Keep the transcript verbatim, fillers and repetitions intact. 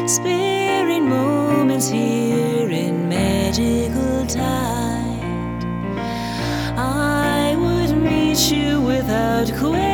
sparing moments here in magical tide. I would meet you without question.